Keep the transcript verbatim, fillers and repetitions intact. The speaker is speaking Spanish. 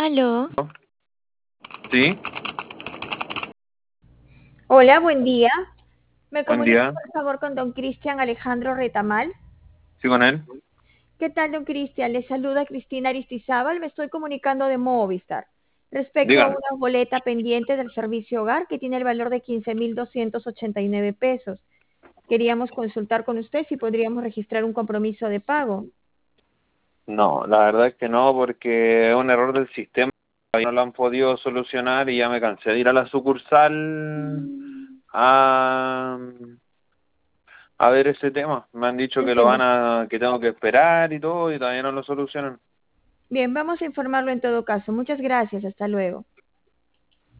Aló, Sí, Hola, buen día. Me buen comunico día. por favor con don Cristian Alejandro Retamal. Sí, con él. ¿Qué tal, don Cristian? Le saluda Cristina Aristizábal. Me estoy comunicando de Movistar respecto a Dígame. una boleta pendiente del servicio hogar que tiene el valor de quince mil doscientos ochenta y nueve pesos. Queríamos consultar con usted si podríamos registrar un compromiso de pago. No, la verdad es que no, porque es un error del sistema. No lo han podido solucionar y ya me cansé de ir a la sucursal a, a ver ese tema. Me han dicho que lo van Entiendo. a, que tengo que esperar y todo, y todavía no lo solucionan. Bien, vamos a informarlo en todo caso. Muchas gracias. Hasta luego.